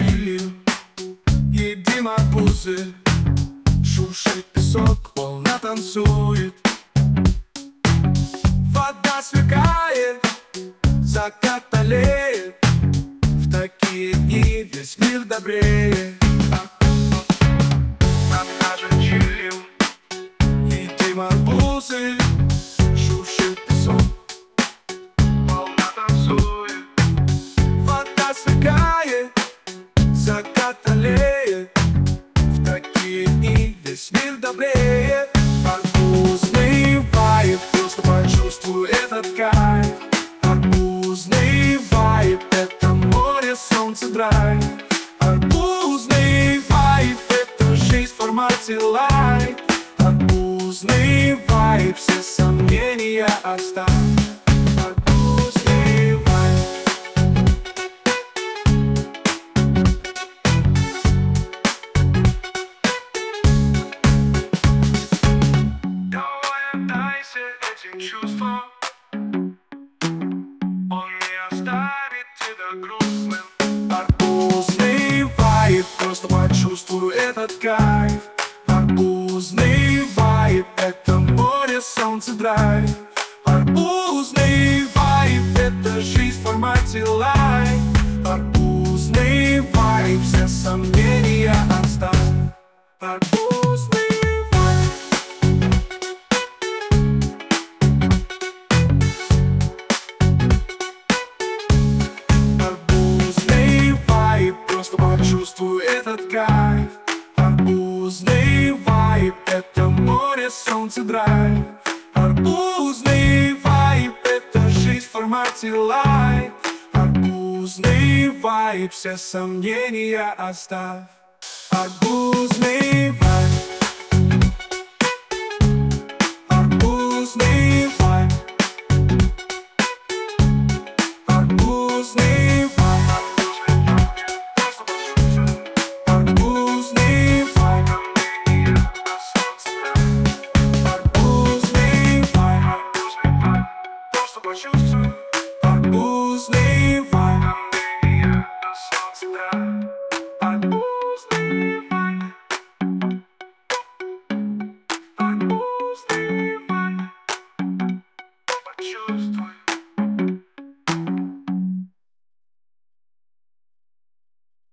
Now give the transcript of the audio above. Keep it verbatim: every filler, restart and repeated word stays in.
чилим, едим арбузы. Шуршит песок, волна танцует, вода сверкает, закат аллеет. В такие дни весь мир добрее. Нам даже чилим, едим арбузы. Шуршит песок, волна танцует, вода сверкает, закат аллеет. В такие дни весь мир добрее. Арбузный вайб, просто почувствуй этот кайф. Арбузный вайб, это море, солнце, драйв. Арбузный вайб, это жизнь в формате лайт. Арбузный вайб, все сомнения оставь. Арбузный вайб. Давай отдайся этим чувствам, он не оставит тебя грустным. Арбузный вайб, просто почувствуй этот кайф. Арбузный вайб, это море, солнце, драйв. Арбузный вайб, это жизнь в формате лайт. Арбузный вайб, все сомнения оставь. Арбузный вайб. Арбузный вайб, просто почувствуй этот кайф. Арбузный вайб, это море, солнце, драйв. Арбузный вайб, это жизнь в формате лайт. Арбузный вайб, все сомнения оставь. Арбузный